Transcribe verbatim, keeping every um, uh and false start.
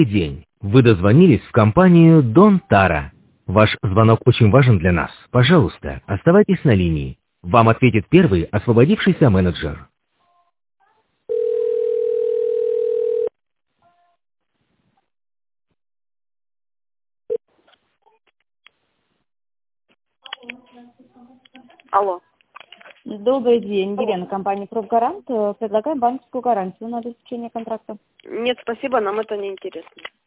День. Вы дозвонились в компанию Дон Тара. Ваш звонок очень важен для нас. Пожалуйста, оставайтесь на линии. Вам ответит первый освободившийся менеджер. Алло. Добрый день, Елена, компания «Профгарант». Предлагаем банковскую гарантию на обеспечение контракта. Нет, спасибо, нам это не интересно.